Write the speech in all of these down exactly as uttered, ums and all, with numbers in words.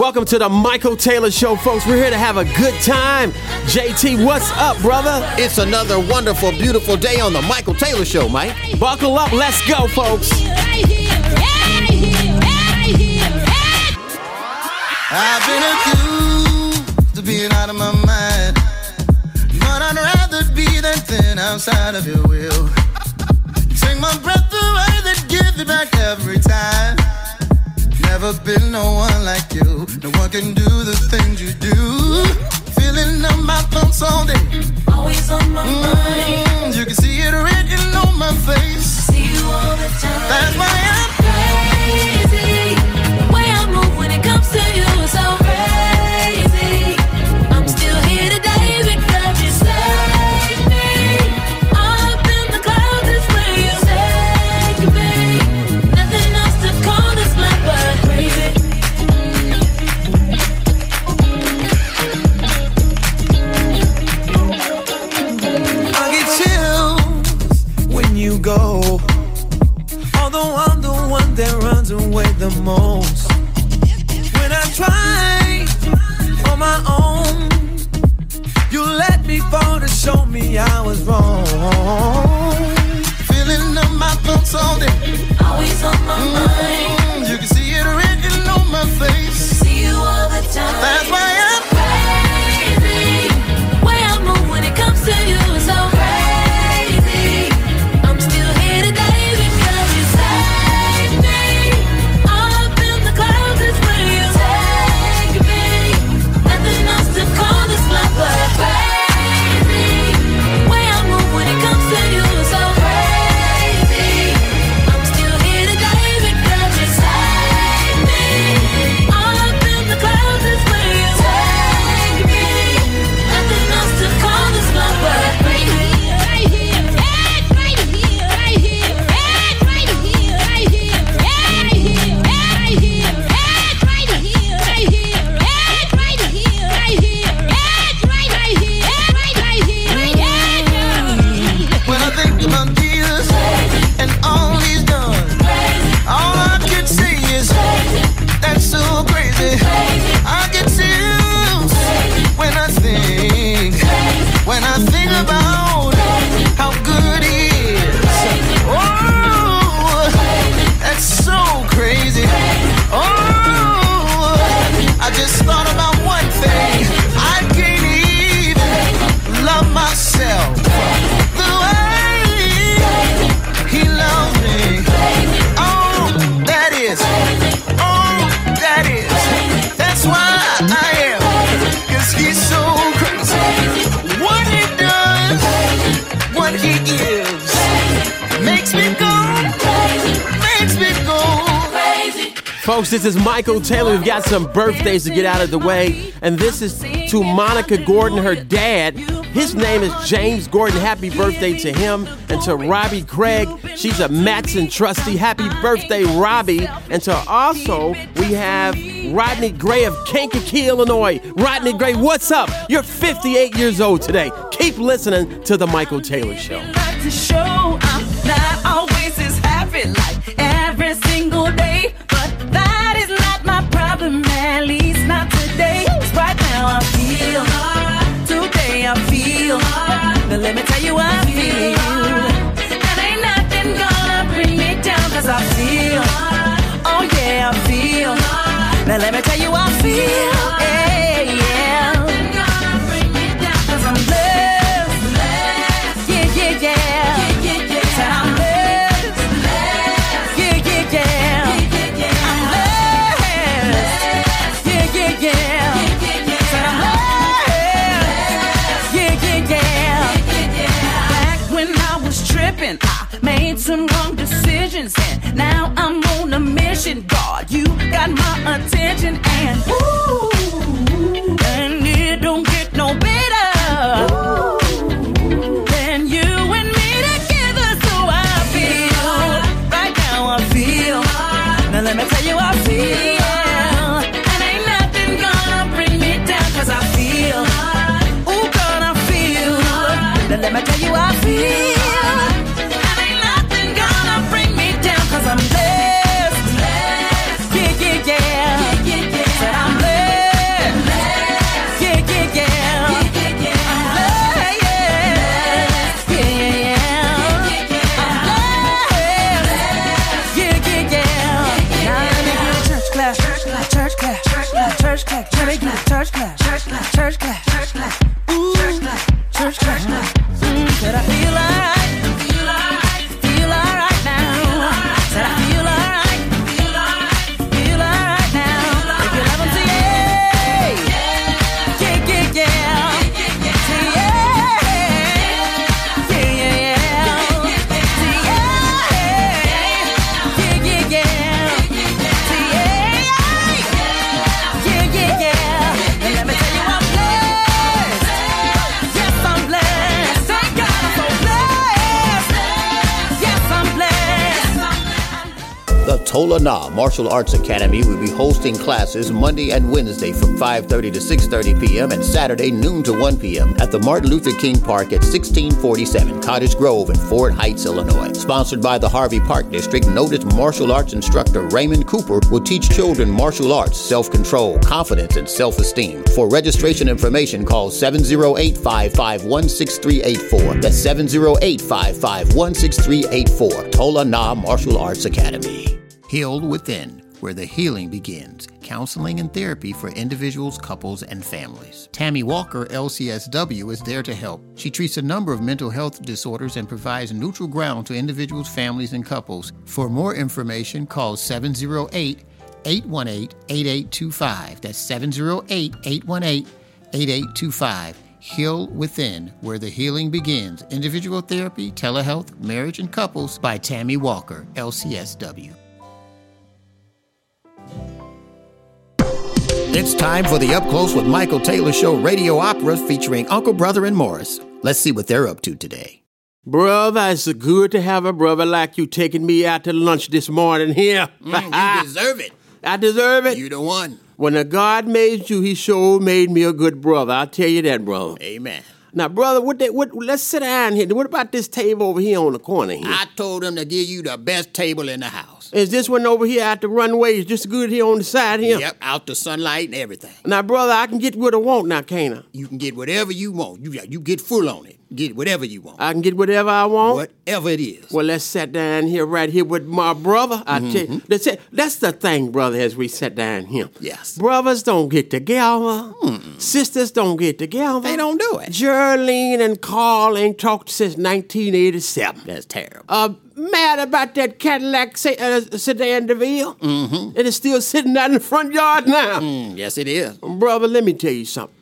Welcome to the Michael Taylor Show, folks. We're here to have a good time. J T, what's up, brother? It's another wonderful, beautiful day on the Michael Taylor Show, Mike. Buckle up. Let's go, folks. I've been accused of being out of my mind, but I'd rather be than thin outside of your will. Take my breath away, then give it back every time. Never been no one like you. No one can do the things you do. Feeling on my thoughts all day, always on my mm, mind. You can see it written on my face. See you all the time. That's why I'm crazy. The way I move when it comes to you is so crazy. I'm still here today because you saved me. Up in the clouds is where you take me. Nothing else to call this life but crazy. I get chills when you go. Although I'm the one that runs away the most. When I try on my own, you let me fall to show me I was wrong. Feeling on my thoughts all day, always on my mm, mind. You can see it written on my face. See you all the time. That's why I'm crazy. The way I move when it comes to you is so crazy. I'm still here today because you saved me. Up in the clouds is where you take me. Nothing else to call this life but crazy. The way I move when it comes to you is so crazy. I'm still here today because you saved me. Up in the clouds is where you take me. Nothing else to call this life but crazy. Right here, right here, right here, right here, right here, right here, right here, right here, right here, right here, right here, right here, right here. when I think about Jesus and all he's done. All I can say is that's so crazy. I get chills when I think, when I think about how good he is. Oh, that's so crazy. Oh, I just thought about one thing. I can't even love myself the way he loves me. Oh, that is. Oh, that is. That's why I am. Cause he's so crazy. What he does, what he gives, makes me go, makes me go Crazy. Folks, this is Michael Taylor. We've got some birthdays to get out of the way. And this is to Monica Gordon, her dad. His name is James Gordon. Happy birthday to him. And to Robbie Craig, she's a Matson trustee. Happy birthday, Robbie. And to also, we have Rodney Gray of Kankakee, Illinois. Rodney Gray, what's up? You're fifty-eight years old today. Keep listening to The Michael Taylor Show. Like to show I'm not always as happy like every single day, but that is not my problem, at least not today. 'Cause right now I feel, today I feel, now let me tell you I feel, and ain't nothing gonna bring me down 'cause I feel, oh yeah I feel, now let me tell you I feel, yeah, yeah. I'm blessed, yeah, yeah, yeah. Said I'm blessed, yeah, yeah, yeah. I'm blessed, yeah, yeah, yeah. Said I'm blessed, yeah, yeah, yeah. Back when I was tripping, I made some wrong decisions, and now I'm on a mission. God, you got my attention, and ooh, and it don't get no better. Then you and me together, so I feel. Right now I feel. Now let me tell you I feel. And ain't nothing gonna bring me down 'cause I feel. Ooh, God, I feel. Now let me tell you I feel. And ain't nothing gonna bring me down 'cause I'm blessed. Yeah, yeah, yeah. Said I'm blessed. church clap. Let me get a church clap. Church clap. Church clap. Church clap. Ooh. Church clap. Church clap. Mm, said I feel alright. Feel alright. Feel alright now. Said I feel alright. Feel alright. Feel alright now. If you love 'em, say yeah. Yeah, yeah, yeah. Say yeah. Yeah, yeah, yeah. Say yeah. Yeah, yeah, yeah. Say yeah. Yeah, yeah, yeah. And let me tell you I'm blessed. Yes, I'm blessed. Thank God I'm so blessed. Yes, I'm blessed. The Tola Na Martial Arts Academy will be hosting classes Monday and Wednesday from five thirty to six thirty p.m. and Saturday noon to one p.m. at the Martin Luther King Park at sixteen forty-seven Cottage Grove in Fort Heights, Illinois. Sponsored by the Harvey Park District, noted martial arts instructor Raymond Cooper will teach children martial arts, self-control, confidence, and self-esteem. For registration information, call seven oh eight, five five one, six three eight four. That's seven oh eight, five five one, six three eight four. Tola Na Martial Arts Academy. Heal Within, where the healing begins. Counseling and therapy for individuals, couples, and families. Tammy Walker, L C S W, is there to help. She treats a number of mental health disorders and provides neutral ground to individuals, families, and couples. For more information, call seven oh eight, eight one eight, eight eight two five. That's seven oh eight, eight one eight, eight eight two five. Heal Within, where the healing begins. Individual therapy, telehealth, marriage, and couples by Tammy Walker, L C S W. It's time for the Up Close with Michael Taylor Show radio opera featuring Uncle Brother and Morris. Let's see what they're up to today. Brother, it's good to have a brother like you taking me out to lunch this morning here. Mm, you deserve it. I deserve it. You the one. When a God made you, he sure made me a good brother. I'll tell you that, brother. Amen. Now, brother, what they, what, let's sit down here. What about this table over here on the corner here? I told them to give you the best table in the house. Is this one over here out the runway? Is just good here on the side here? Yep, out the sunlight and everything. Now, brother, I can get what I want now, can't I? You can get whatever you want. You you get full on it. Get whatever you want. I can get whatever I want? Whatever it is. Well, let's sit down here, right here with my brother. I tell you, that's, it. That's the thing, brother, as we sit down here. Yes. Brothers don't get together. Mm. Sisters don't get together. They don't do it. Geraldine and Carl ain't talked since nineteen eighty-seven. That's terrible. Uh, mad about that Cadillac se- uh, sedan DeVille. Mm-hmm. It is still sitting out in the front yard now. Mm, yes, it is. Brother, let me tell you something.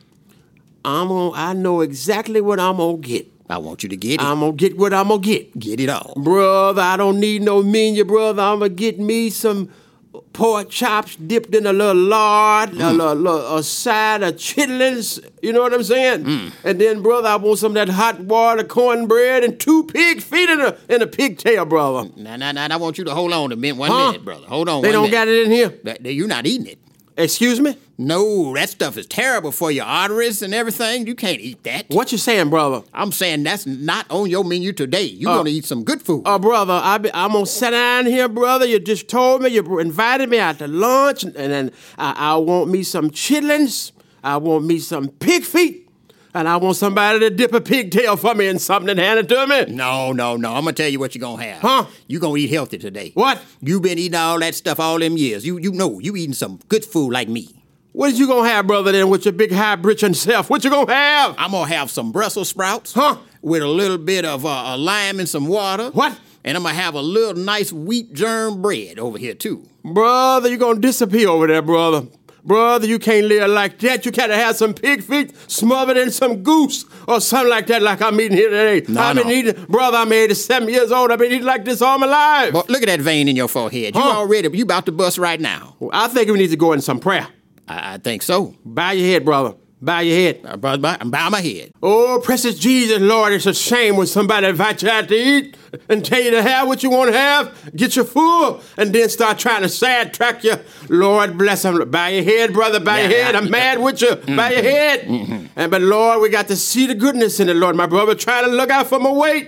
I'm gonna, I know exactly what I'm gonna get. I want you to get it. I'm gonna get what I'm gonna get. Get it all. Brother, I don't need no menu, brother. I'm gonna get me some pork chops dipped in a little lard, mm. a, little, a side of chitlins, you know what I'm saying? Mm. And then, brother, I want some of that hot water, cornbread, and two pig feet in a, in a pigtail, brother. Now, now, now, I want you to hold on a minute, one huh? minute, brother. Hold on They one don't minute. got it in here? That, you're not eating it. Excuse me? No, that stuff is terrible for your arteries and everything. You can't eat that. What you saying, brother? I'm saying that's not on your menu today. You're uh, going to eat some good food. Uh, brother, I be, I'm going to sit down here, brother. You just told me, you invited me out to lunch, and then I, I want me some chitlins. I want me some pig feet. And I want somebody to dip a pigtail for me in something and hand it to me. No, no, no. I'm going to tell you what you're going to have. Huh? You're going to eat healthy today. What? You've been eating all that stuff all them years. You you know, you eating some good food like me. What you going to have, brother, then, with your big high-britching self? What you going to have? I'm going to have some Brussels sprouts. Huh? With a little bit of uh, lime and some water. What? And I'm going to have a little nice wheat germ bread over here, too. Brother, you're going to disappear over there, brother. Brother, you can't live like that. You gotta have some pig feet smothered in some goose or something like that, like I'm eating here today. No, I've been no. eating, brother, I'm eighty-seven years old. I've been eating like this all my life. Well, look at that vein in your forehead. You Huh? already, you about to bust right now. Well, I think we need to go in some prayer. I, I think so. Bow your head, brother. Bow your head. Uh, brother, bow, bow my head. Oh, precious Jesus, Lord, it's a shame when somebody invites you out to eat and tell you to have what you want to have, get you full, and then start trying to sidetrack you. Lord, bless them. Bow your head, brother, bow Yeah, your head. I- I'm mad with you. Mm-hmm. Bow your head. Mm-hmm. And but, Lord, we got to see the goodness in it, Lord. My brother trying to look out for my weight.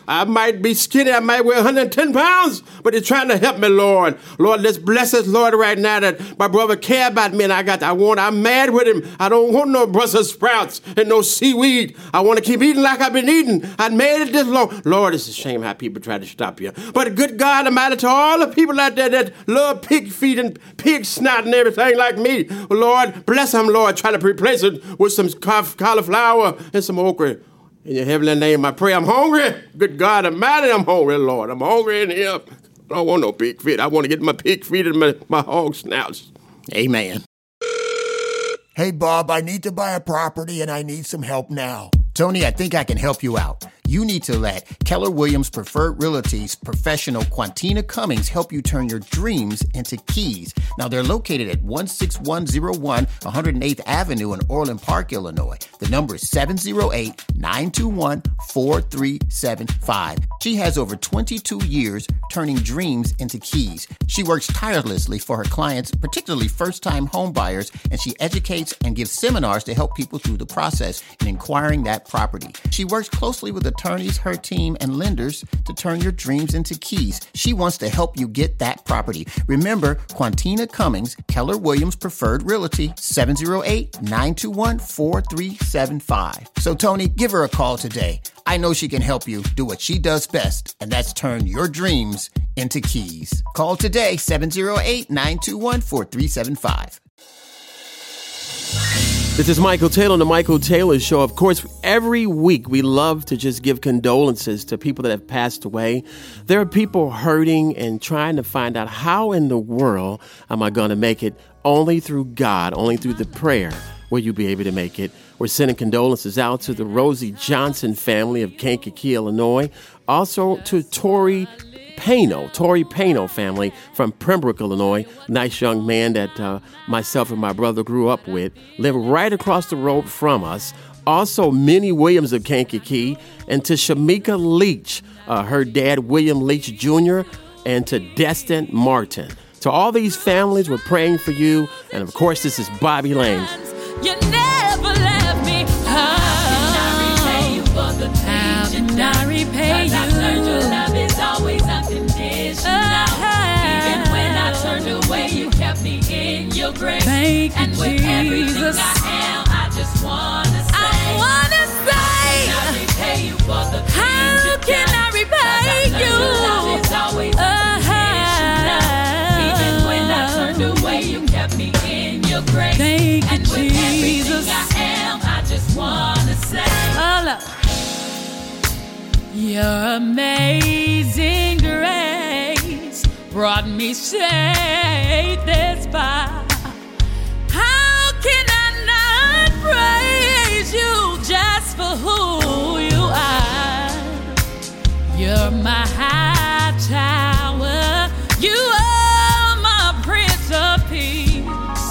I might be skinny. I might weigh one hundred ten pounds, but he's trying to help me, Lord. Lord, let's bless us, Lord, right now that my brother care about me and I got, I want, I'm mad with him. I don't want no Brussels sprouts and no seaweed. I want to keep eating like I've been eating. I made it this long. Lord, it's a shame how people try to stop you. But good God, I'm out to all the people out there that love pig feet and pig snot and everything like me. Lord, bless them, Lord. Try to replace it with some cauliflower and some okra. In your heavenly name, I pray. I'm hungry. Good God Almighty, I'm hungry, Lord. I'm hungry in here. I don't want no pig feet. I want to get my pig feet and my, my hog snouts. Amen. Hey, Bob, I need to buy a property and I need some help now. Tony, I think I can help you out. You need to let Keller Williams Preferred Realty's professional Quantina Cummings help you turn your dreams into keys. Now, they're located at one six one zero one one hundred eighth Avenue in Orland Park, Illinois. The number is seven zero eight, nine two one, four three seven five. She has over twenty-two years turning dreams into keys. She works tirelessly for her clients, particularly first-time home buyers, and she educates and gives seminars to help people through the process in acquiring that property. She works closely with attorneys, her team, and lenders to turn your dreams into keys. She wants to help you get that property. Remember, Quantina Cummings, Keller Williams Preferred Realty, seven zero eight, nine two one, four three seven five. So, Tony, give her a call today. I know she can help you do what she does best, and that's turn your dreams into keys. Call today, seven zero eight, nine two one, four three seven five. This is Michael Taylor on The Michael Taylor Show. Of course, every week we love to just give condolences to people that have passed away. There are people hurting and trying to find out how in the world am I going to make it. Only through God, only through the prayer will you be able to make it. We're sending condolences out to the Rosie Johnson family of Kankakee, Illinois. Also to Tori Pano, Tori Pano family from Pembroke, Illinois. Nice young man that uh, myself and my brother grew up with. Lived right across the road from us. Also, Minnie Williams of Kankakee. And to Shamika Leach, uh, her dad, William Leach Junior And to Destin Martin. To all these families, we're praying for you. And of course, this is Bobby Lane. You never left me. How can I repay you for the things you done? How can I repay you? 'Cause I've learned your love is always unconditional. Uh-huh. Even when I turned away, you kept me in your grace. Thank you, and with Jesus. Everything I am, I just wanna say, I wanna say, how can I repay you for the things how you can done? I repay you? Your love is always unconditional. Uh-huh. Even when I turned away, you kept me in your grace. Thank you, and with Jesus. Everything I am, I just wanna say, oh, look. Your amazing grace brought me safe this far. How can I not praise you just for who you are? You're my high tower. You are my Prince of Peace.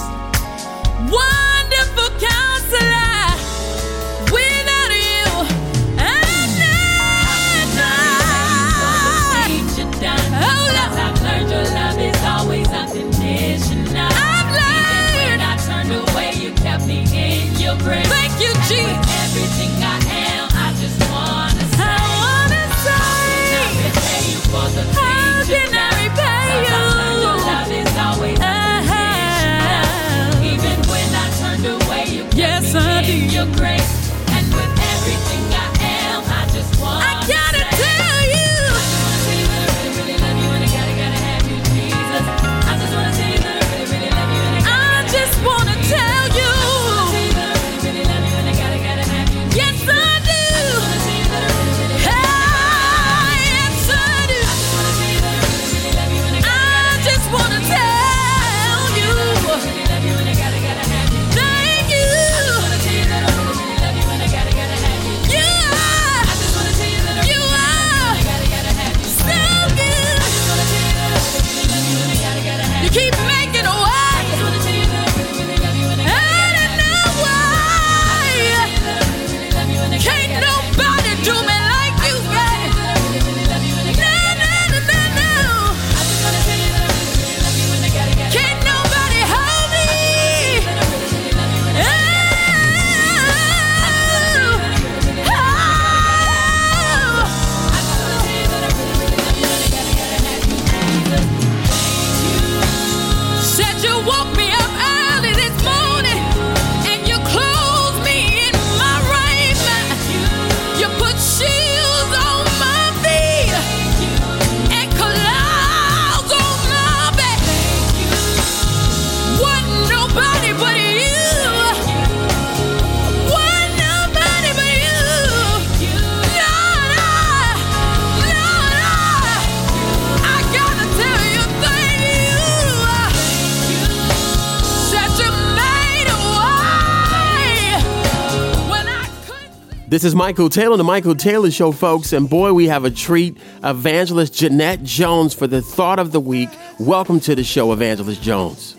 Wonderful Counselor. Without you, I'm not. Oh, Lord. I've learned your love is always unconditional. nobody but you. Want nobody but you. Lord, I, Lord, I, I gotta tell you, thank you. That you made a way when I couldn't. This is Michael Taylor, the Michael Taylor Show, folks. And boy, we have a treat. Evangelist Jeanette Jones for the Thought of the Week. Welcome to the show, Evangelist Jones.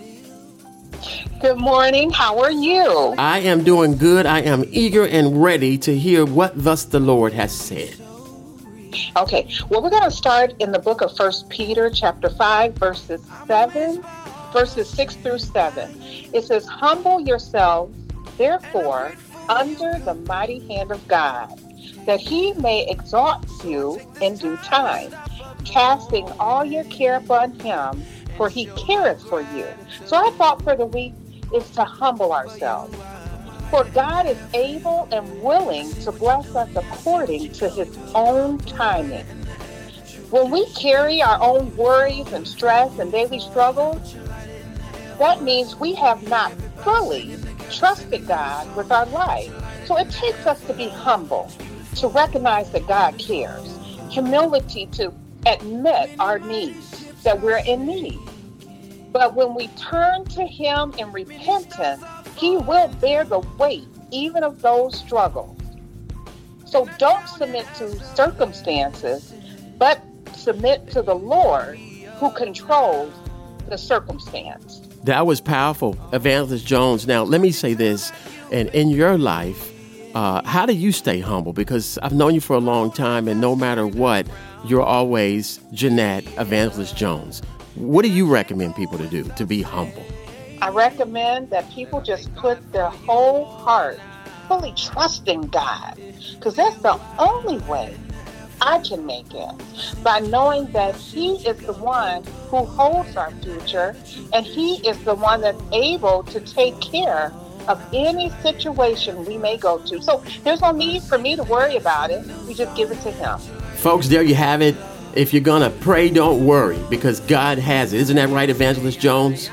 Good morning. How are you? I am doing good. I am eager and ready to hear what thus the Lord has said. Okay. Well, we're going to start in the book of First Peter, chapter five, verses seven, verses six through seven. It says, "Humble yourselves, therefore, under the mighty hand of God, that he may exalt you in due time, casting all your care upon him, for he careth for you." So our thought for the week is to humble ourselves. For God is able and willing to bless us according to his own timing. When we carry our own worries and stress and daily struggles, that means we have not fully trusted God with our life. So it takes us to be humble, to recognize that God cares, humility to admit our needs, that we're in need. But when we turn to him in repentance, he will bear the weight even of those struggles. So don't submit to circumstances, but submit to the Lord who controls the circumstance. That was powerful, Evangelist Jones. Now, let me say this. And in your life, uh, how do you stay humble? Because I've known you for a long time, and no matter what, you're always Jeanette Evangelist Jones. What do you recommend people to do to be humble? I recommend that people just put their whole heart, fully trusting God, because that's the only way I can make it, by knowing that he is the one who holds our future, and he is the one that's able to take care of any situation we may go to. So there's no need for me to worry about it. We just give it to him. Folks, there you have it. If you're going to pray, don't worry, because God has it. Isn't that right, Evangelist Jones?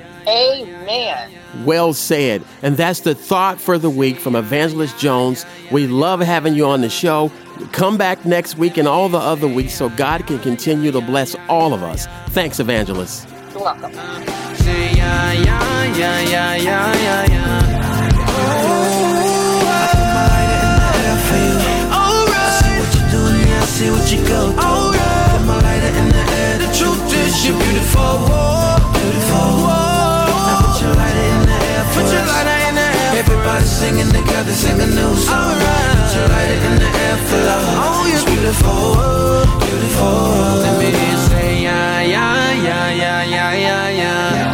Amen. Well said. And that's the thought for the week from Evangelist Jones. We love having you on the show. Come back next week and all the other weeks so God can continue to bless all of us. Thanks, Evangelist. You're welcome. Say yeah, yeah, yeah, yeah, yeah, yeah, yeah. Oh, I put my lighter in the air for you. Alright. I see what you're doing, yeah, I see what you go through. Alright. Put my lighter in the air. The truth is you're beautiful, whoa, beautiful, whoa. Now put your lighter in the air for Put your us. lighter in the air. Everybody singing together, sing a new song. Alright. Put your lighter in the air for love. Oh, you're beautiful, whoa, beautiful. Let me hear you say yeah, yeah, yeah, yeah, yeah, yeah, yeah.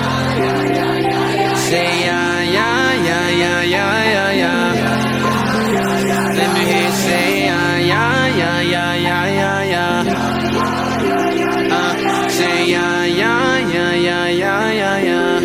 Say yeah, yeah, yeah, yeah, yeah, yeah, yeah. Let me hear you say yeah, yeah, yeah, yeah, yeah, yeah, yeah. Uh, say yeah, yeah, yeah, yeah, yeah, yeah,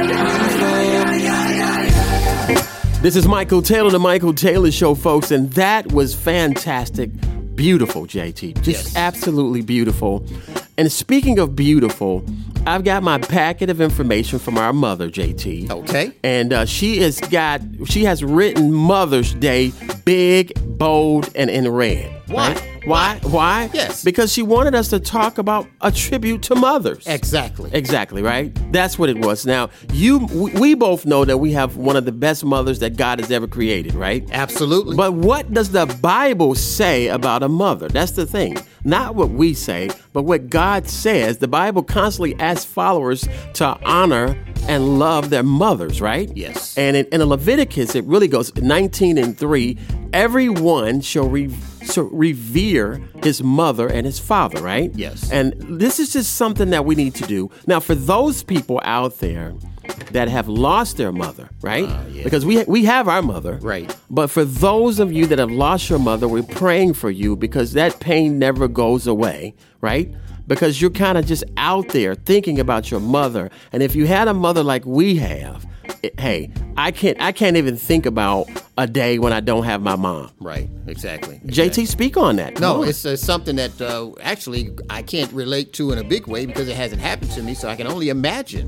yeah. This is Michael Taylor, the Michael Taylor Show, folks, and that was fantastic. Beautiful, J T. Just Yes. absolutely beautiful. And speaking of beautiful, I've got my packet of information from our mother, J T. Okay. And uh, she has got, she has written Mother's Day big, bold, and in red. Why? Right? Why? Why? Yes. Because she wanted us to talk about a tribute to mothers. Exactly. Exactly, right? That's what it was. Now, you, we we both know that we have one of the best mothers that God has ever created, right? Absolutely. But what does the Bible say about a mother? That's the thing. Not what we say, but what God says. The Bible constantly asks followers to honor and love their mothers, right? Yes. And in, in Leviticus, it really goes nineteen and three, everyone shall re, shall revere his mother and his father, right? Yes. And this is just something that we need to do. Now, for those people out there that have lost their mother, right? Uh, yeah. Because we we have our mother. Right. But for those of you that have lost your mother, we're praying for you because that pain never goes away, right? Because you're kind of just out there thinking about your mother. And if you had a mother like we have, it, hey, I can't I can't even think about a day when I don't have my mom. Right. Exactly. J T, speak on that. Come No, on. it's uh, something that uh, actually I can't relate to in a big way because it hasn't happened to me. So I can only imagine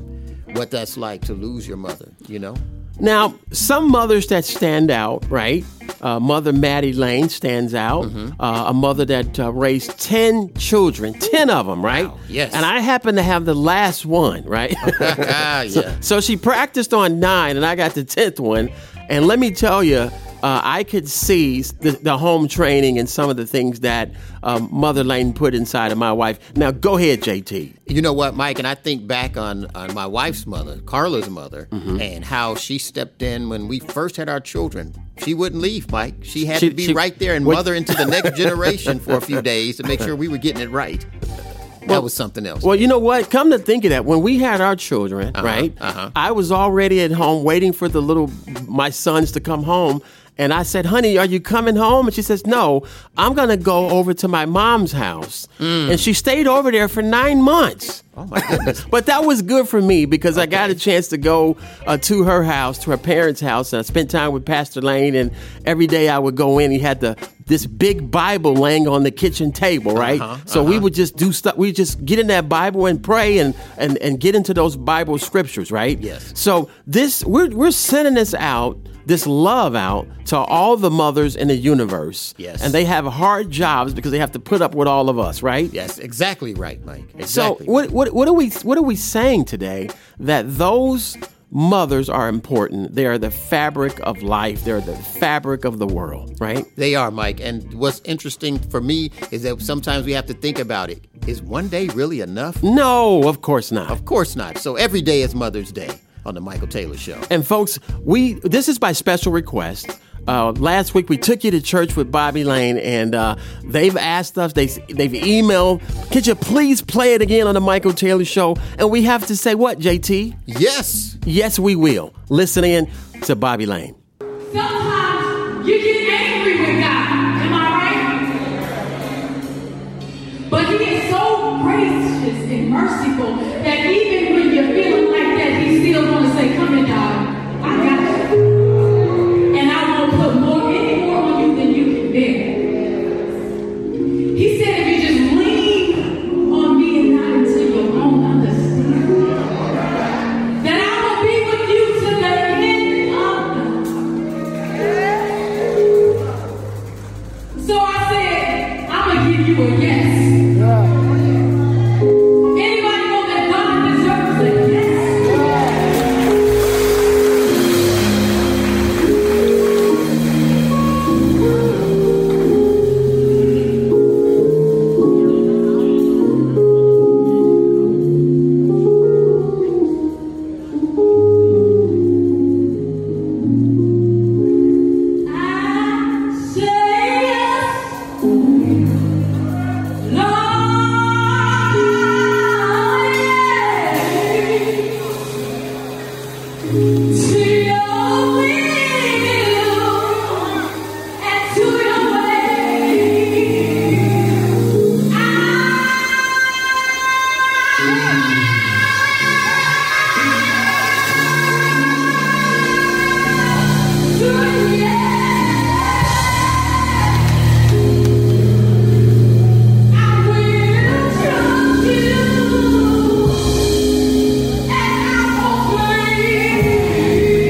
what that's like to lose your mother, you know? Now, some mothers that stand out, right? Uh, Mother Maddie Lane stands out. Mm-hmm. Uh, a mother that uh, raised ten children, ten of them, right? Wow, yes. And I happen to have the last one, right? yeah. so, so she practiced on nine, and I got the tenth one. And let me tell you, Uh, I could see the, the home training and some of the things that um, Mother Lane put inside of my wife. Now, go ahead, J T. You know what, Mike? And I think back on, on my wife's mother, Carla's mother, mm-hmm. and how she stepped in when we first had our children. She wouldn't leave, Mike. She had she, to be she, right there and what, mother into the next generation for a few days to make sure we were getting it right. That well, was something else. Well, you know what? Come to think of that, when we had our children, uh-huh, right, uh-huh. I was already at home waiting for the little, my sons to come home. And I said, honey, are you coming home? And she says, no, I'm going to go over to my mom's house. Mm. And she stayed over there for nine months. Oh, my goodness. But that was good for me because okay. I got a chance to go uh, to her house, to her parents' house. And I spent time with Pastor Lane. And every day I would go in. He had the this big Bible laying on the kitchen table, right? Uh-huh, so uh-huh. we would just do stuff. We just get in that Bible and pray and, and, and get into those Bible scriptures, right? Yes. So this we're we're sending this out. This love out to all the mothers in the universe. Yes. And they have hard jobs because they have to put up with all of us, right? Yes, exactly right, Mike. Exactly. So what what what are we what are we saying today? That those mothers are important. They are the fabric of life. They're the fabric of the world, right? They are, Mike. And what's interesting for me is that sometimes we have to think about it. Is one day really enough? No, of course not. Of course not. So every day is Mother's Day on the Michael Taylor Show. And folks, we this is by special request. Uh, last week we took you to church with Bobby Lane, and uh, they've asked us, they, they've emailed, could you please play it again on the Michael Taylor Show? And we have to say what, J T? Yes. Yes, we will. Listen in to Bobby Lane. Sometimes you get angry with God, am I right? But He is so gracious and merciful that even when you're feeling like that, He's still going to say, come here, God, I got you. And I won't put more, any more on you than you can bear. He said, if you just lean on me and not into your own understanding, that I will be with you to the end of the. So I said, I'm going to give you a yes. Anybody know that God deserves a yes? Yeah.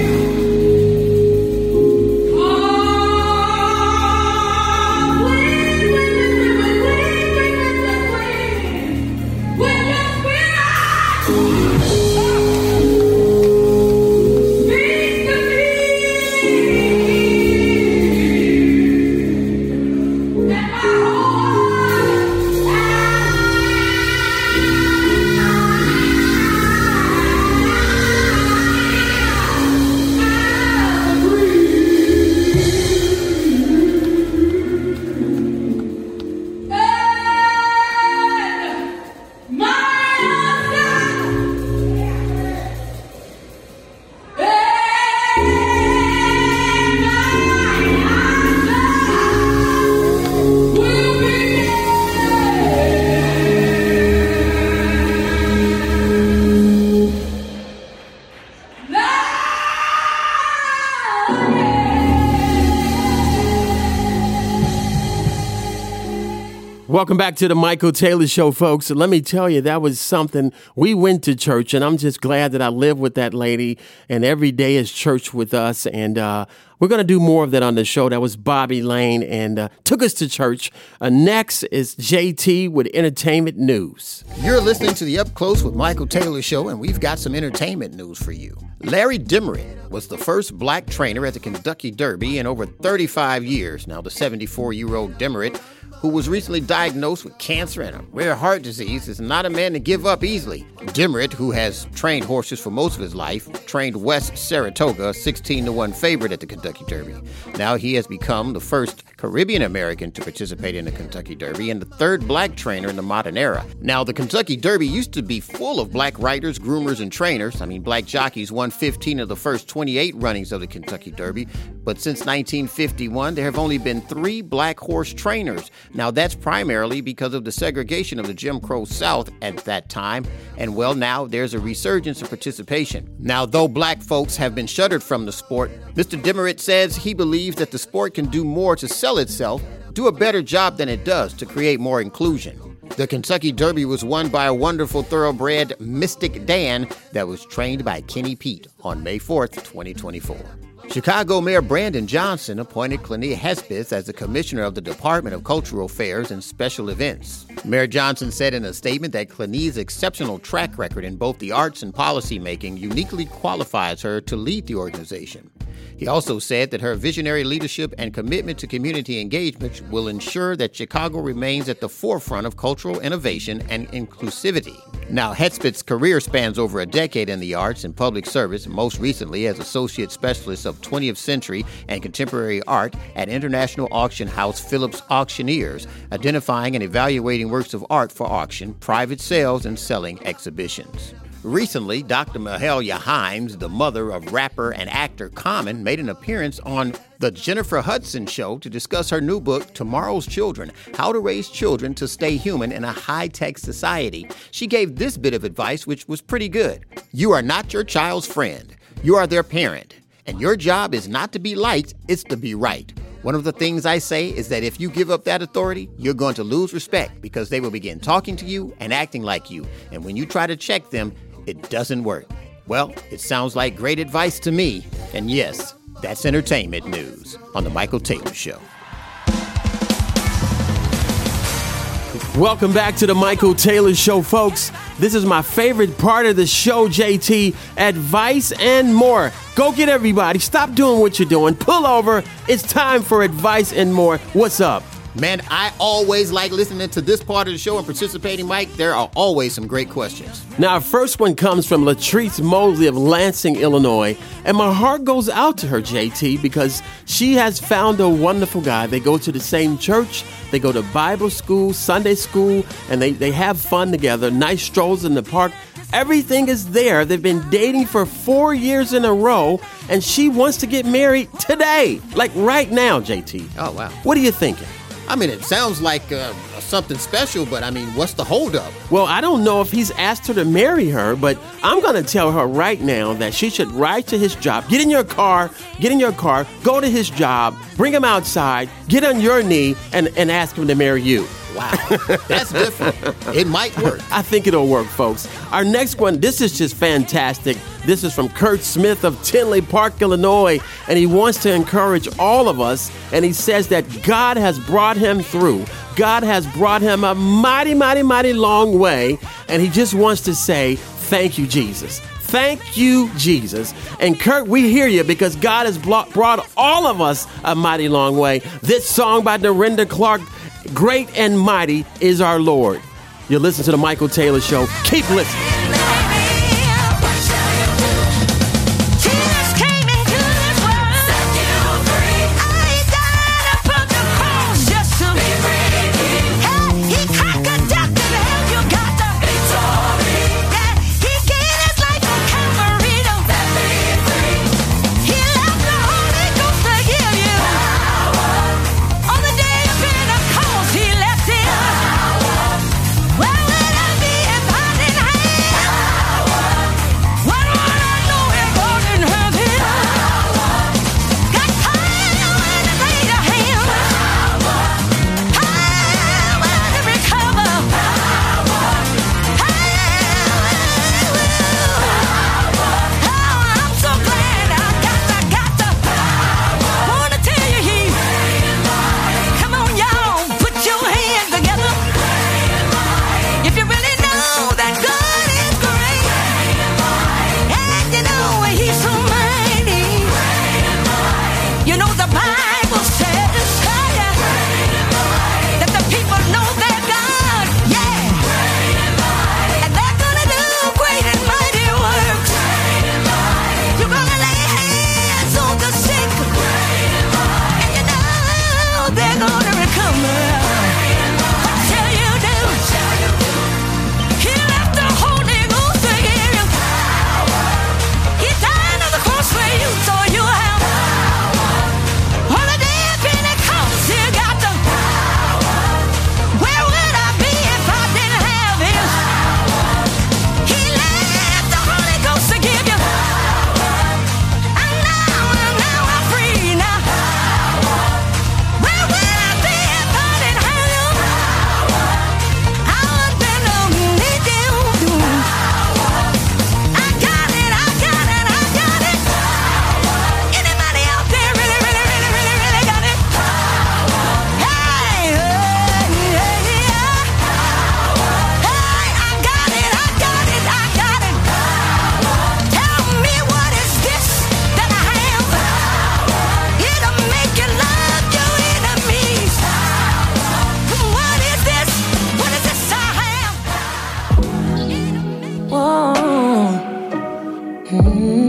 Welcome back to the Michael Taylor Show, folks. And let me tell you, that was something. We went to church, and I'm just glad that I live with that lady, and every day is church with us. And uh, we're going to do more of that on the show. That was Bobby Lane, and uh, took us to church. Uh, next is J T with entertainment news. You're listening to the Up Close with Michael Taylor Show, and we've got some entertainment news for you. Larry Dimmerett was the first black trainer at the Kentucky Derby in over thirty-five years. Now, the seventy-four-year-old Dimmerett, who was recently diagnosed with cancer and a rare heart disease, is not a man to give up easily. Dimmerett, who has trained horses for most of his life, trained West Saratoga, sixteen to one favorite at the Kentucky Derby. Now he has become the first Caribbean American to participate in the Kentucky Derby and the third black trainer in the modern era. Now, the Kentucky Derby used to be full of black riders, groomers, and trainers. I mean, black jockeys won fifteen of the first twenty-eight runnings of the Kentucky Derby, but since nineteen fifty-one, there have only been three black horse trainers. Now, that's primarily because of the segregation of the Jim Crow South at that time, and well, now there's a resurgence of participation. Now, though black folks have been shuttered from the sport, Mister Dimmerett says he believes that the sport can do more to sell itself, do a better job than it does to create more inclusion. The Kentucky Derby was won by a wonderful thoroughbred Mystic Dan that was trained by Kenny Pete on May fourth, twenty twenty-four. Chicago Mayor Brandon Johnson appointed Clenia Hespeth as the Commissioner of the Department of Cultural Affairs and Special Events. Mayor Johnson said in a statement that Clenia's exceptional track record in both the arts and policy making uniquely qualifies her to lead the organization. He also said that her visionary leadership and commitment to community engagement will ensure that Chicago remains at the forefront of cultural innovation and inclusivity. Now, Hespeth's career spans over a decade in the arts and public service, most recently as Associate Specialist of twentieth Century and Contemporary Art at international auction house Phillips Auctioneers, identifying and evaluating works of art for auction, private sales, and selling exhibitions. Recently, Doctor Mahalia Himes, the mother of rapper and actor Common, made an appearance on The Jennifer Hudson Show to discuss her new book, Tomorrow's Children, How to Raise Children to Stay Human in a High-Tech Society. She gave this bit of advice, which was pretty good. You are not your child's friend. You are their parent. And your job is not to be liked, it's to be right. One of the things I say is that if you give up that authority, you're going to lose respect because they will begin talking to you and acting like you. And when you try to check them, it doesn't work. Well, it sounds like great advice to me. And yes, that's entertainment news on The Michael Taylor Show. Welcome back to the Michael Taylor Show, folks. This is my favorite part of the show, J T, advice and more. Go get everybody. Stop doing what you're doing. Pull over. It's time for advice and more. What's up? Man, I always like listening to this part of the show and participating, Mike. There are always some great questions. Now, our first one comes from Latrice Mosley of Lansing, Illinois. And my heart goes out to her, J T, because she has found a wonderful guy. They go to the same church. They go to Bible school, Sunday school, and they, they have fun together. Nice strolls in the park. Everything is there. They've been dating for four years in a row, and she wants to get married today. Like right now, J T. Oh, wow. What are you thinking? I mean, it sounds like uh, something special, but I mean, what's the holdup? Well, I don't know if he's asked her to marry her, but I'm going to tell her right now that she should ride to his job. Get in your car, get in your car, go to his job, bring him outside, get on your knee, and, and ask him to marry you. Wow, that's different. It might work. I think it'll work, folks. Our next one, this is just fantastic. This is from Kurt Smith of Tinley Park, Illinois, and he wants to encourage all of us, and he says that God has brought him through. God has brought him a mighty, mighty, mighty long way, and he just wants to say, thank you, Jesus. Thank you, Jesus. And Kurt, we hear you because God has brought all of us a mighty long way. This song by Dorinda Clark, Great and Mighty is Our Lord. You listen to the Michael Taylor Show. Keep listening. Well, let us be a party night.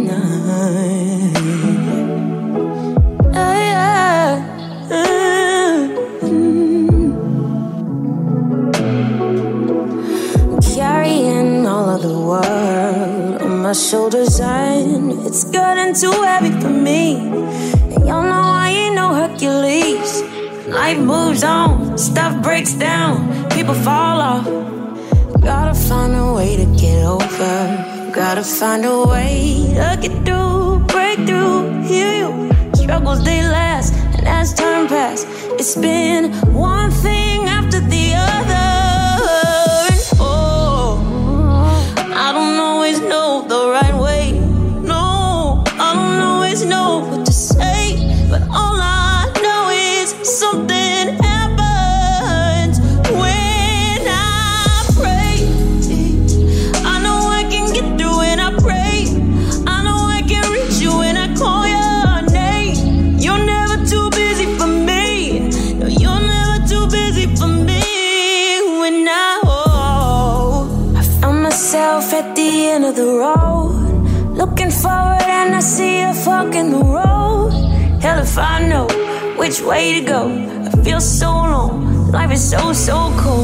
Carrying all of the world on my shoulders, and it's getting too heavy for me. And y'all know I ain't no Hercules. Life moves on, stuff breaks down, people fall off. Gotta find a way to get over. Gotta find a way to get through, break through, heal you. Struggles, they last, and as time pass, it's been one thing after the other. And oh, I don't always know the right way. No, I don't always know what to say. But all I know is something happens when I pray. I know I can get through when I pray. I know I can reach you when I call your name. You're never too busy for me. No, you're never too busy for me. When I, oh, I found myself at the end of the road, looking forward and I see a fork in the road. Hell if I know which way to go. I feel so alone. Life is so, so cold.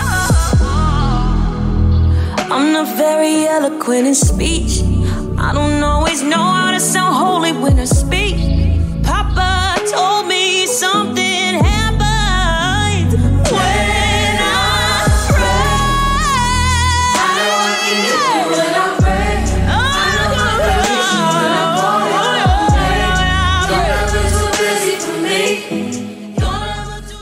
I'm not very eloquent in speech. I don't always know how to sound holy when I speak. Papa told me something happens when I pray. I know I can get through when I pray. I know I can reach you when I call your name. You're never too busy for me. You're never too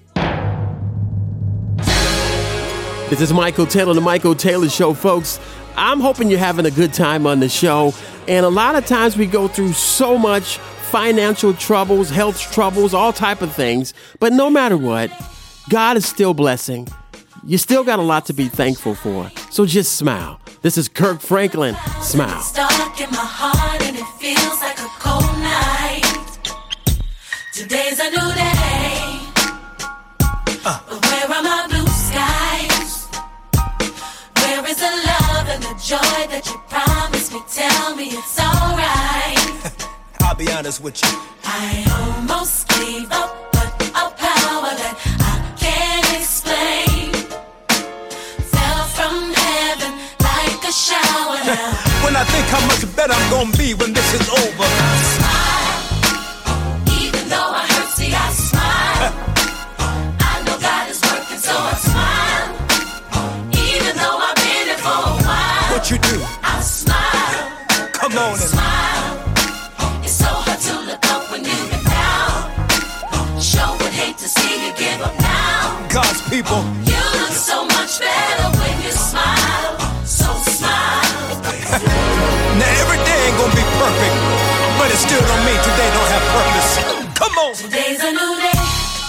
busy. This is Michael Taylor, the Michael Taylor Show, folks. I'm hoping you're having a good time on the show. And a lot of times we go through so much financial troubles, health troubles, all type of things. But no matter what, God is still blessing. You still got a lot to be thankful for. So just smile. This is Kirk Franklin. Smile. Stuck in my heart and it feels like a cold night. Today's a new day. Uh. But where are my blue skies? Where is the love and the joy that you promised me? Tell me it's alright. I'll be honest with you. I almost gave up, but a power that I can't explain fell from heaven like a shower now. When I think how much better I'm gonna be when this is over. I smile, even though I hurt, see I smile. I know God is working, so I smile. Even though I've been here for a while. What you do? I smile. Come on and smile. It's so hard to look up when you've been down. Sure would hate to see you give up now. God's people. You look so much better when you smile. So smile. Now every day ain't gonna be perfect, but it still don't mean today don't have purpose. Come on. Today's a new day,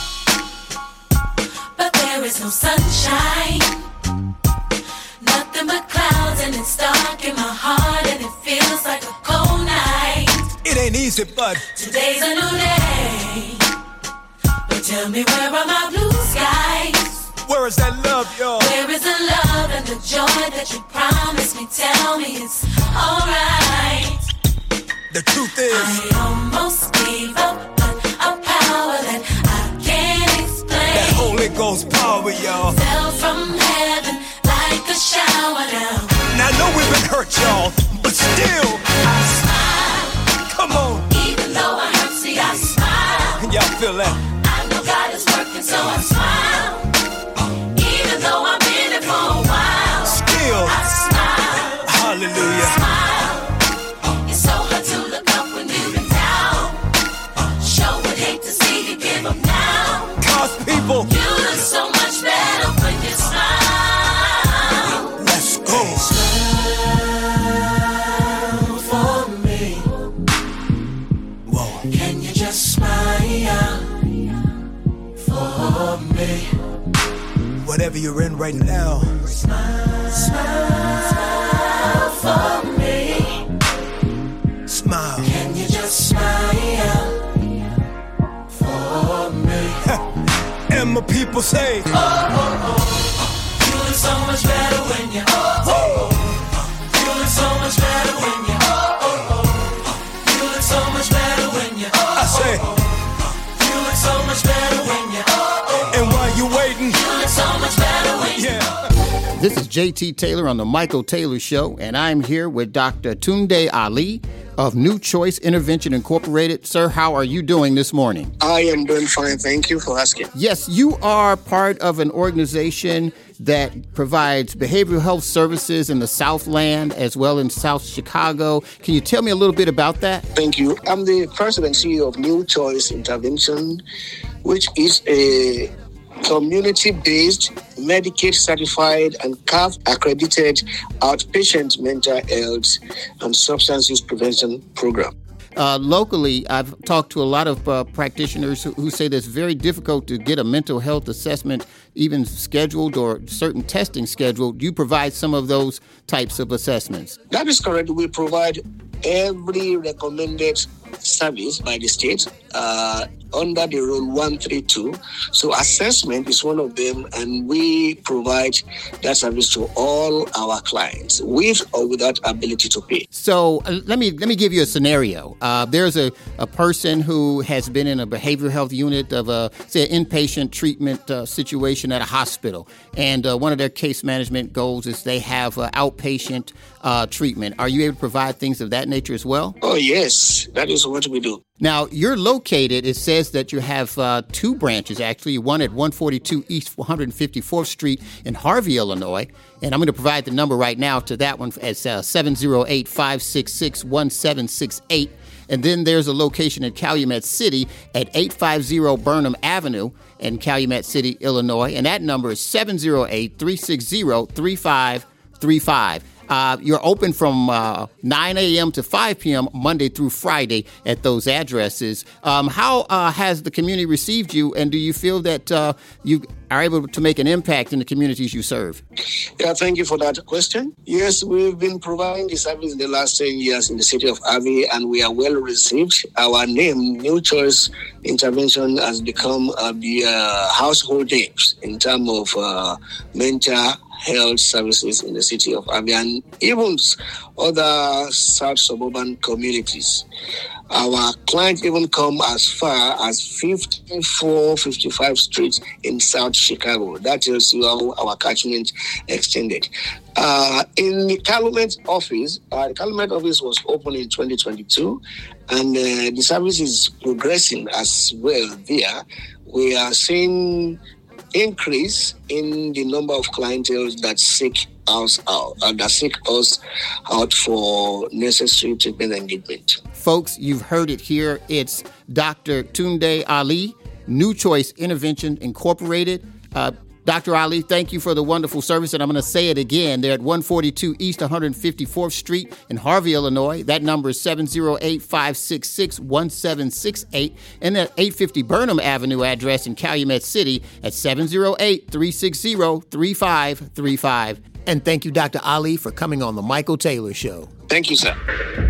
but there is no sunshine. Nothing but clouds and it's dark in my heart and it feels like a cold night. It ain't easy, but today's a new day. But tell me, where are my blue skies? Where is that love, y'all? Where is the love and the joy that you promised me? Tell me it's alright. The truth is, I almost gave up, but a power that I can't explain. That Holy Ghost power, y'all, fell from heaven like a shower now. Now I know we've been hurt, y'all, but still I smile. Come on. Even though I hurt, see I smile. Y'all feel that? I know God is working, so I smile. Even though I've been here for a while. Still I smile. Hallelujah. Smile. It's so hard to look up when you've been down. Sure would hate to see you give up now. God's people. You look so much better when you smile. Let's go. Smile for me. Whoa. Can you just smile for me? Whatever you're in right now, Smile, smile, smile for me. smile. Can you just smile for me? And my people say, Oh, oh, oh. You look so much better when you oh, oh, oh. You look so much better when you oh, oh, oh. This is J T Taylor on the Michael Taylor Show, and I'm here with Doctor Tunde Ali of New Choice Intervention Incorporated. Sir, how are you doing this morning? I am doing fine. Thank you for asking. Yes, you are part of an organization that provides behavioral health services in the Southland as well in South Chicago. Can you tell me a little bit about that? Thank you. I'm the president and C E O of New Choice Intervention, which is a community-based, Medicaid-certified, and C A F-accredited outpatient mental health and substance use prevention program. Uh, locally, I've talked to a lot of uh, practitioners who, who say that it's very difficult to get a mental health assessment even scheduled or certain testing scheduled. You provide some of those types of assessments. That is correct. We provide every recommended service by the state uh, under the Rule one thirty-two. So assessment is one of them, and we provide that service to all our clients with or without ability to pay. So uh, let me let me give you a scenario. Uh, there's a, a person who has been in a behavioral health unit of a, say, an inpatient treatment uh, situation at a hospital, and uh, one of their case management goals is they have uh, outpatient uh, treatment. Are you able to provide things of that nature as well? Oh, yes. That is what we do. Now, you're located, it says that you have uh, two branches, actually, one at one forty-two East one hundred fifty-fourth Street in Harvey, Illinois. And I'm going to provide the number right now to that one as uh, seven oh eight, five six six, one seven six eight. And then there's a location in Calumet City at eight fifty Burnham Avenue in Calumet City, Illinois. And that number is seven oh eight, three six zero, three five three five. Uh, you're open from uh, nine a.m. to five p.m. Monday through Friday at those addresses. Um, how uh, has the community received you, and do you feel that uh, you are able to make an impact in the communities you serve? Yeah, thank you for that question. Yes, we've been providing the service in the last ten years in the city of Harvey, and we are well received. Our name, New Choice Intervention, has become uh, the uh, household names in terms of uh, mental health services in the city of Harvey and even other South suburban communities. Our clients even come as far as fifty-four, fifty-five streets in South Chicago. That tells you how our catchment extended. Uh, in the Calumet office, uh, the Calumet office was opened in twenty twenty-two, and uh, the service is progressing as well there. We are seeing increase in the number of clientele that seek us out, uh, that seek us out for necessary treatment engagement. Folks, you've heard it here. It's Doctor Tunde Ali, New Choice Intervention Incorporated. Uh, Doctor Ali, thank you for the wonderful service, and I'm going to say it again. They're at one forty-two East one hundred fifty-fourth Street in Harvey, Illinois. That number is seven oh eight, five six six, one seven six eight, and that eight fifty Burnham Avenue address in Calumet City at seven oh eight, three six zero, three five three five. And thank you, Doctor Ali, for coming on The Michael Taylor Show. Thank you, sir.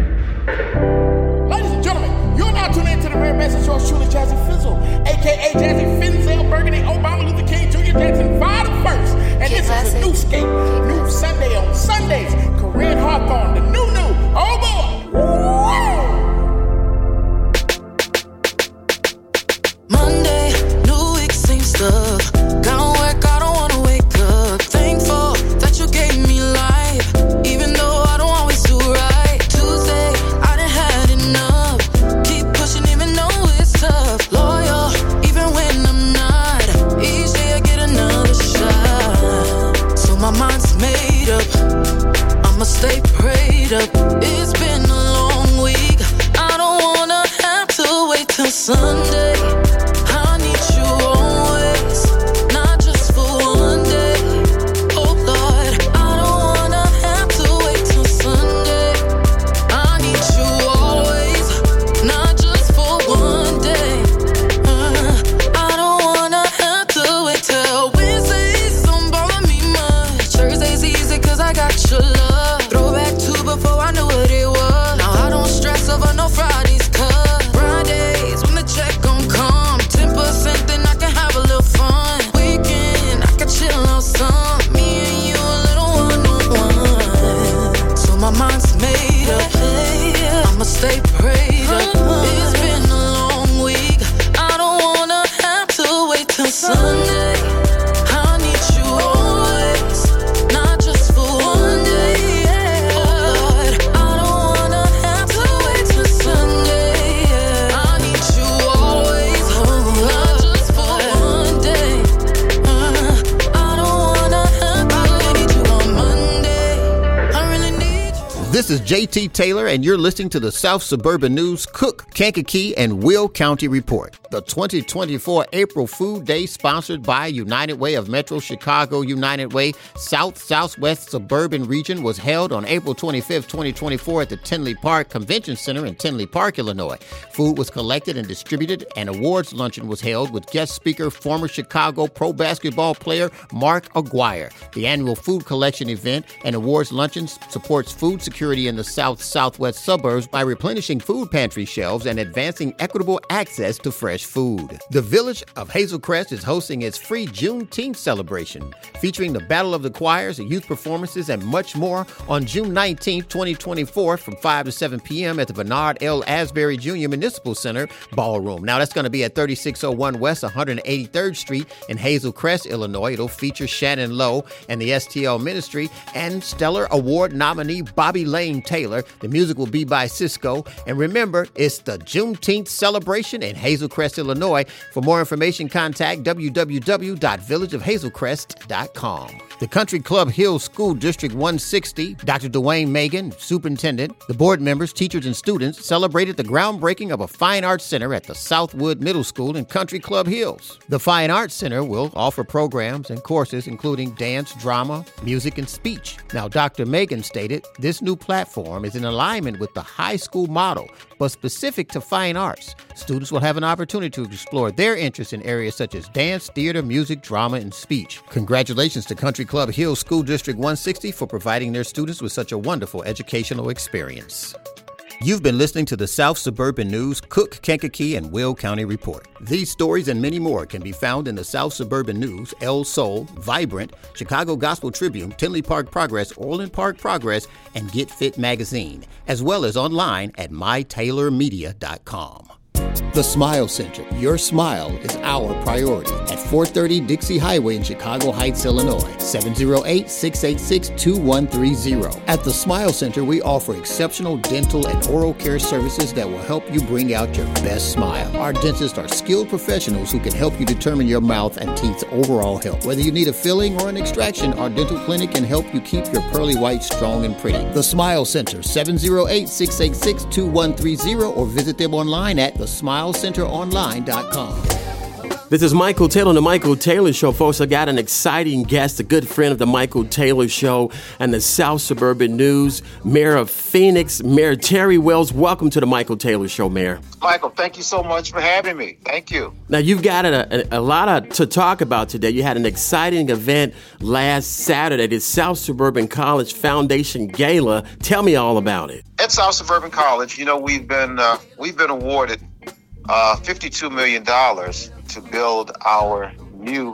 Ladies and gentlemen, you're now tuned into the rare message of truly Jazzy Fizzle, a k a. Jazzy Finzel Burgundy, Obama Luther King Junior Jackson, five the first. And this is a new skate, new Sunday on Sundays. Corinne Hawthorne, the new new. Oh boy! Woo! Monday, new week, same stuff. Gonna work, I don't wanna wake up. Thankful that you gave me life, even though I don't always do right. Tuesday, I done had enough. Keep pushing even though it's tough. Loyal, even when I'm not. Each day I get another shot. So my mind's made up, I'ma stay prayed up. It's been a long week, I don't wanna have to wait till Sunday. I need you always, not just for one day. Oh Lord, I don't wanna have to wait till Sunday. I need you always, not just for one day. Uh, I don't wanna have to wait till Wednesdays don't bother me much. Thursday's easy cause I got your love. Throwback to before I knew what it was. Now I don't stress over no Fridays cause Fridays when the check gon' come, ten percent then I can have a little fun. Weekend, I can chill out some, me and you a little one-on-one. So my mind's made up, I'ma stay prayed up. It's been a long week, I don't wanna have to wait till Sunday. I need you always, not This is J T Taylor, and you're listening to the South Suburban News Cook, Kankakee, and Will County Report. The twenty twenty-four April Food Day, sponsored by United Way of Metro Chicago United Way South Southwest Suburban Region, was held on April twenty-fifth, twenty twenty-four at the Tinley Park Convention Center in Tinley Park, Illinois. Food was collected and distributed. An awards luncheon was held with guest speaker, former Chicago pro basketball player Mark Aguirre. The annual food collection event and awards luncheon supports food security in the South Southwest suburbs by replenishing food pantry shelves and advancing equitable access to fresh food. The Village of Hazel Crest is hosting its free Juneteenth celebration, featuring the Battle of the Choirs, youth performances, and much more on June nineteenth, twenty twenty-four from five to seven p.m. at the Bernard L. Asbury Junior Municipal Center Ballroom. Now, that's going to be at thirty-six oh one West one hundred eighty-third Street in Hazel Crest, Illinois. It'll feature Shannon Lowe and the S T L Ministry and Stellar Award nominee Bobby Lane Taylor. The music will be by Cisco. And remember, it's the Juneteenth celebration in Hazel Crest, Illinois. For more information, contact w w w dot village of hazel crest dot com. The Country Club Hills School District one sixty, Doctor Dwayne Megan, superintendent, the board members, teachers, and students celebrated the groundbreaking of a fine arts center at the Southwood Middle School in Country Club Hills. The Fine Arts Center will offer programs and courses including dance, drama, music, and speech. Now, Doctor Megan stated this new platform is in alignment with the high school model, but specific to fine arts. Students will have an opportunity to explore their interests in areas such as dance, theater, music, drama, and speech. Congratulations to Country Club Hills School District one sixty for providing their students with such a wonderful educational experience. You've been listening to the South Suburban News Cook, Kankakee, and Will County Report. These stories and many more can be found in the South Suburban News, El Sol, Vibrant, Chicago Gospel Tribune, Tinley Park Progress, Orland Park Progress, and Get Fit Magazine, as well as online at my taylor media dot com. The Smile Center. Your smile is our priority at four thirty Dixie Highway in Chicago Heights, Illinois. seven oh eight, six eight six, two one three oh. At the Smile Center, we offer exceptional dental and oral care services that will help you bring out your best smile. Our dentists are skilled professionals who can help you determine your mouth and teeth's overall health. Whether you need a filling or an extraction, our dental clinic can help you keep your pearly white strong and pretty. The Smile Center, seven oh eight, six eight six, two one three oh, or visit them online at the smile center online dot com. This is Michael Taylor on the Michael Taylor Show. Folks, I got an exciting guest, a good friend of the Michael Taylor Show and the South Suburban News, Mayor of Phoenix, Mayor Terry Wells. Welcome to the Michael Taylor Show, Mayor. Michael, thank you so much for having me. Thank you. Now, you've got a, a, a lot of, to talk about today. You had an exciting event last Saturday, the South Suburban College Foundation Gala. Tell me all about it. At South Suburban College, you know, we've been uh, we've been awarded uh, fifty-two million dollars to build our new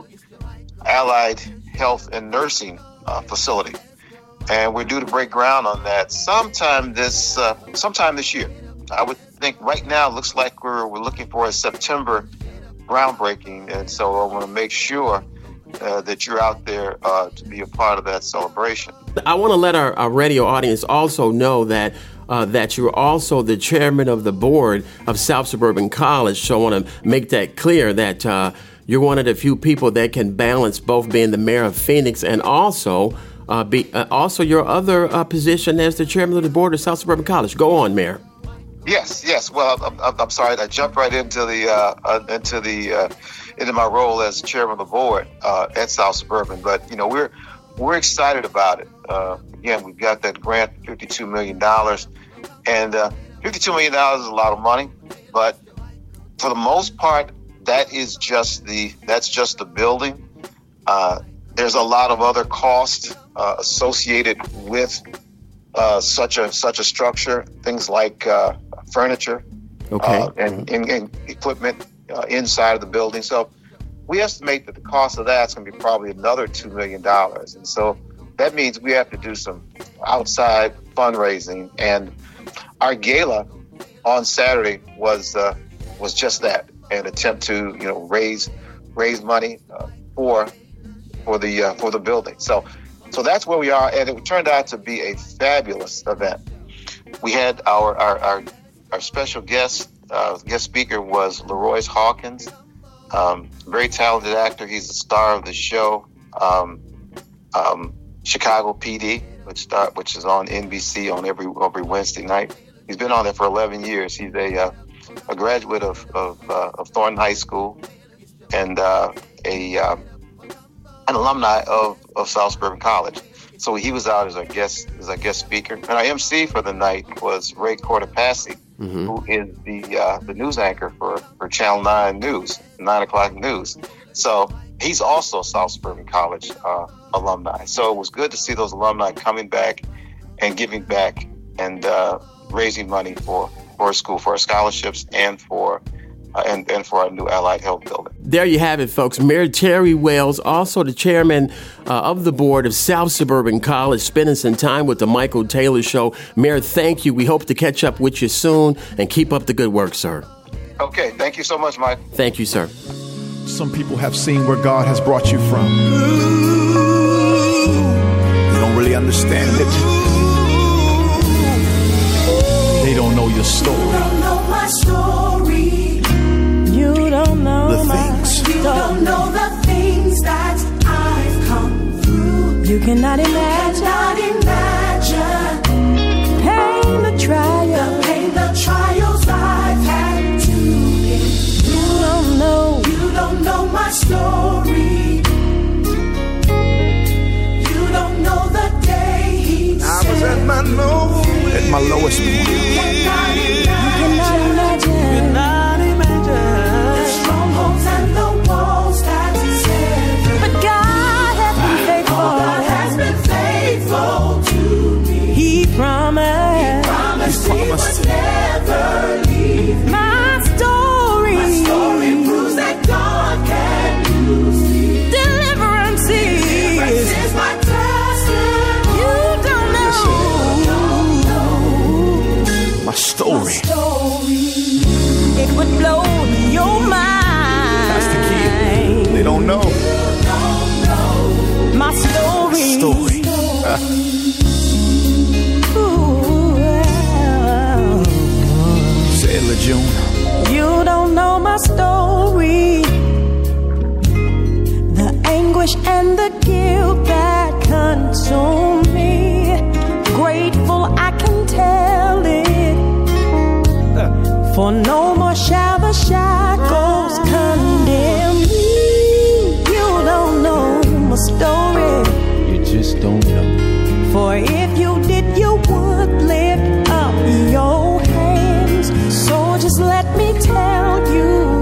allied health and nursing uh, facility, and we're due to break ground on that sometime this uh, sometime this year. I would think right now it looks like we're we're looking for a September groundbreaking, and so I want to make sure uh, that you're out there uh, to be a part of that celebration. I want to let our, our radio audience also know that uh, that you're also the chairman of the board of South Suburban College. So I want to make that clear that uh, you're one of the few people that can balance both being the mayor of Phoenix and also uh, be uh, also your other uh, position as the chairman of the board of South Suburban College. Go on, Mayor. Yes, yes. Well, I'm, I'm, I'm sorry. I jumped right into the uh, uh, into the uh, into my role as chairman of the board uh, at South Suburban. But you know, we're we're excited about it. Uh, again, we've got that grant, fifty-two million dollars, and uh, fifty-two million dollars is a lot of money. But for the most part, that is just the that's just the building. Uh, there's a lot of other costs uh, associated with uh, such a such a structure. Things like uh, furniture, okay, uh, and, and, and equipment uh, inside of the building. So we estimate that the cost of that's going to be probably another two million dollars. And so that means we have to do some outside fundraising. And our gala on Saturday was uh, was just that, an attempt to you know raise raise money uh, for for the uh, for the building. So so that's where we are, and it turned out to be a fabulous event. We had our our our, our special guest uh, guest speaker was LeRoyce Hawkins. Um, very talented actor. He's the star of the show, um, um, Chicago P D. which start which is on N B C on every every Wednesday night. He's been on there for eleven years. He's a uh, a graduate of of, uh, of Thornton High School and uh, a um, an alumni of, of South Suburban College. So he was out as a guest as a guest speaker. And our M C for the night was Ray Cortopassi, mm-hmm. who is the uh, the news anchor for, for Channel nine News, nine o'clock News. So he's also South Suburban College uh, alumni. So it was good to see those alumni coming back and giving back and uh, raising money for, for our school, for our scholarships, and for uh, and, and for our new Allied Health building. There you have it, folks. Mayor Terry Wells, also the chairman uh, of the board of South Suburban College, spending some time with the Michael Taylor Show. Mayor, thank you. We hope to catch up with you soon, and keep up the good work, sir. Okay. Thank you so much, Mike. Thank you, sir. Some people have seen where God has brought you from. They don't really understand it. They don't know your story. You don't know my story. You don't know The my things. You don't know the things that I've come through. You cannot imagine. Cannot imagine Pain, the trial. the pain, the trials I've had to endure. You don't know. You don't know my story. You don't know the day he I was at my low, at my lowest point. You cannot You cannot imagine. the strongholds and the walls that sever. But God has been faithful. God has been faithful to me. He promised. Promised he would never leave me. My story. My story proves that God can use me. Deliverance Deliverance is. is my testimony. You don't know. My story. Story. It would blow your mind. That's the key. They don't know. My story. Story. Uh, Ooh, say it, LeJune. you don't know my story. The anguish and the guilt that consume me. Grateful I can tell it. For no more shall the shackles condemn me. You don't know my story. You just don't know. For if you did, you would lift up your hands. So just let me tell you,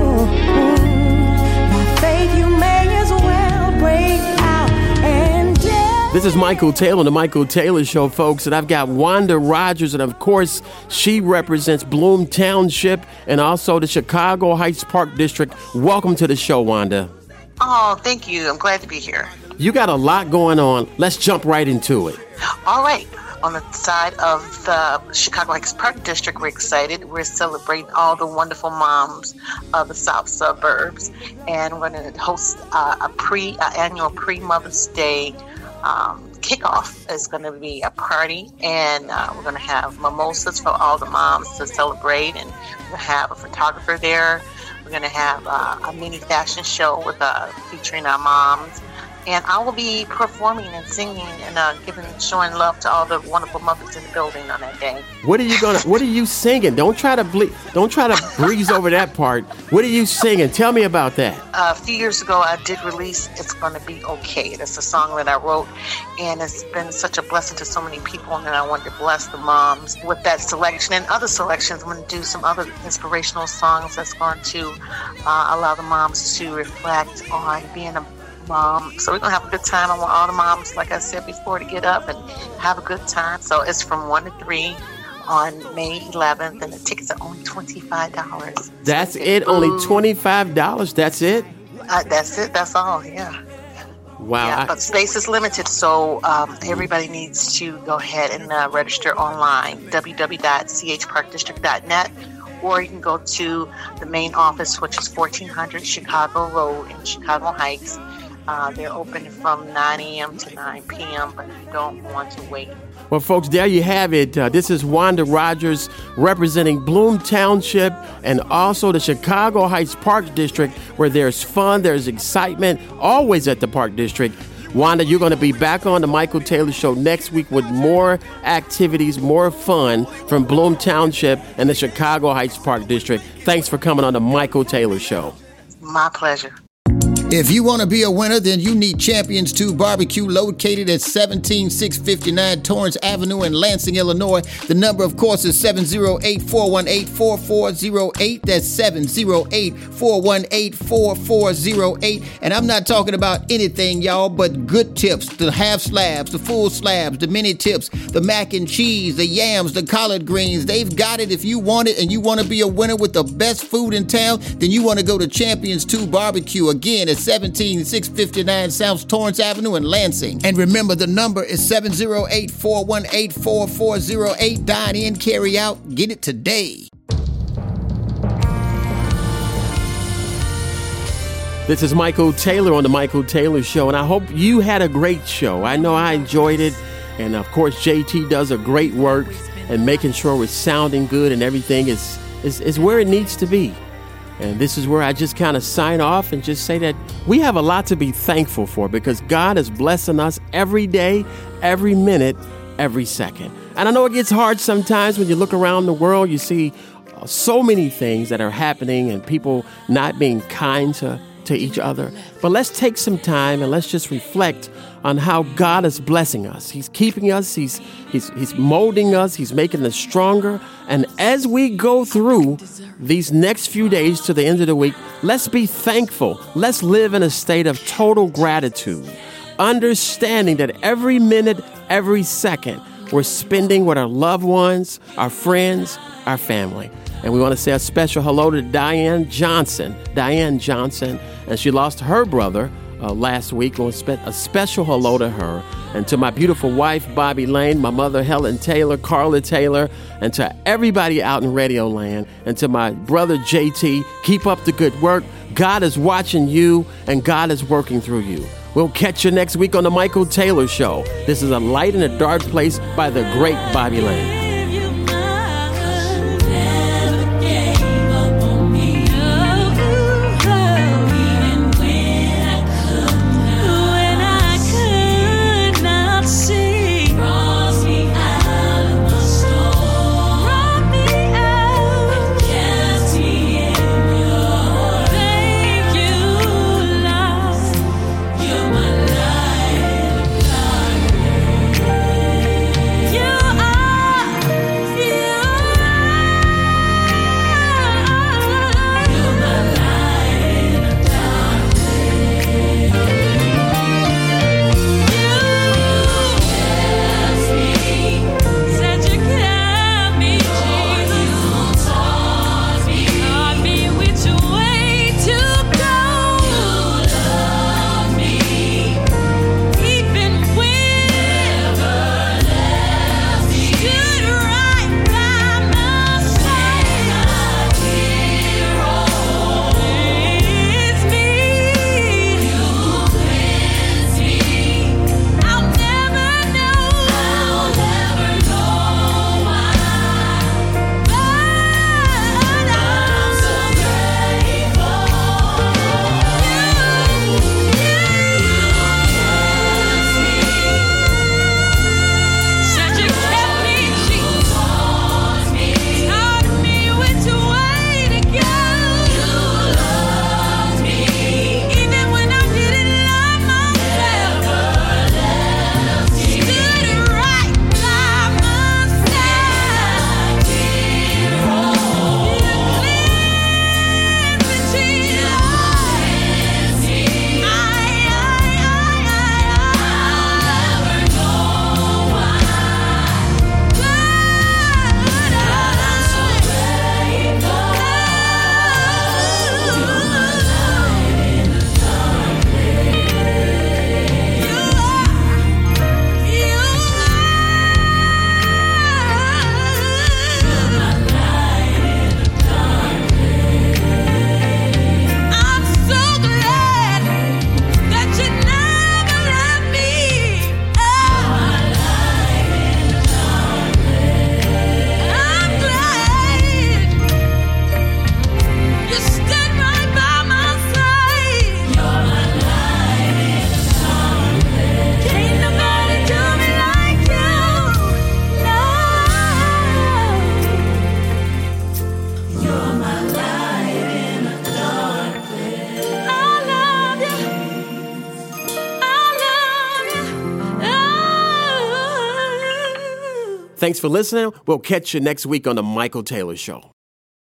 by faith you may as well break out and dance. This is Michael Taylor, the Michael Taylor Show, folks, and I've got Wanda Rogers, and of course, she represents Bloom Township and also the Chicago Heights Park District. Welcome to the show, Wanda. Oh, thank you. I'm glad to be here. You got a lot going on. Let's jump right into it. All right. On the side of the Chicago Heights Park District, we're excited. We're celebrating all the wonderful moms of the South Suburbs, and we're going to host uh, a pre uh, annual pre-Mother's Day um, kickoff. It's going to be a party, and uh, we're going to have mimosas for all the moms to celebrate, and we're going to have a photographer there. We're going to have uh, a mini fashion show with uh, featuring our moms. And I will be performing and singing and uh, giving, showing love to all the wonderful mothers in the building on that day. What are you gonna? What are you singing? Don't try to ble- Don't try to breeze over that part. What are you singing? Tell me about that. Uh, a few years ago, I did release "It's Gonna Be Okay." That's a song that I wrote, and it's been such a blessing to so many people. And I wanted to bless the moms with that selection and other selections. I'm going to do some other inspirational songs that's going to uh, allow the moms to reflect on being a mom. So we're going to have a good time. I want all the moms, like I said before, to get up and have a good time. So it's from one to three on May eleventh, and the tickets are only twenty-five dollars. That's it? Only twenty-five dollars? That's it? Uh, that's it. That's all, yeah. Wow. Yeah, I- but space is limited, so um, everybody needs to go ahead and uh, register online, w w w dot c h park district dot net, or you can go to the main office, which is fourteen hundred Chicago Road in Chicago Heights. Uh, they're open from nine a.m. to nine p.m., but you don't want to wait. Well, folks, there you have it. Uh, this is Wanda Rogers representing Bloom Township and also the Chicago Heights Park District, where there's fun, there's excitement, always at the Park District. Wanda, you're going to be back on the Michael Taylor Show next week with more activities, more fun from Bloom Township and the Chicago Heights Park District. Thanks for coming on the Michael Taylor Show. My pleasure. If you want to be a winner, then you need Champions two Barbecue, located at seventeen six fifty-nine Torrance Avenue in Lansing, Illinois. The number, of course, is seven oh eight, four one eight, four four oh eight. That's seven oh eight, four one eight, four four oh eight. And I'm not talking about anything, y'all, but good tips. The half slabs, the full slabs, the mini tips, the mac and cheese, the yams, the collard greens. They've got it. If you want it and you want to be a winner with the best food in town, then you want to go to Champions two Barbecue. Again, it's seventeen six fifty-nine South Torrance Avenue in Lansing. And remember, the number is seven oh eight, four one eight, four four oh eight. Dine in, carry out, get it today. This is Michael Taylor on the Michael Taylor Show, and I hope you had a great show. I know I enjoyed it, and of course J T does a great work and making sure it's sounding good and everything is, is, is where it needs to be. And this is where I just kind of sign off and just say that we have a lot to be thankful for because God is blessing us every day, every minute, every second. And I know it gets hard sometimes when you look around the world, you see uh, so many things that are happening and people not being kind to, to each other. But let's take some time and let's just reflect on how God is blessing us. He's keeping us. He's, he's, he's molding us. He's making us stronger. And as we go through these next few days to the end of the week, let's be thankful. Let's live in a state of total gratitude, understanding that every minute, every second, we're spending with our loved ones, our friends, our family. And we want to say a special hello to Diane Johnson. Diane Johnson, and she lost her brother uh, last week. We'll spend a special hello to her. And to my beautiful wife, Bobby Lane, my mother, Helen Taylor, Carla Taylor, and to everybody out in Radio Land, and to my brother, J T, keep up the good work. God is watching you, and God is working through you. We'll catch you next week on the Michael Taylor Show. This is A Light in a Dark Place by the great Bobby Lane. You are Thanks for listening. We'll catch you next week on The Michael Taylor Show.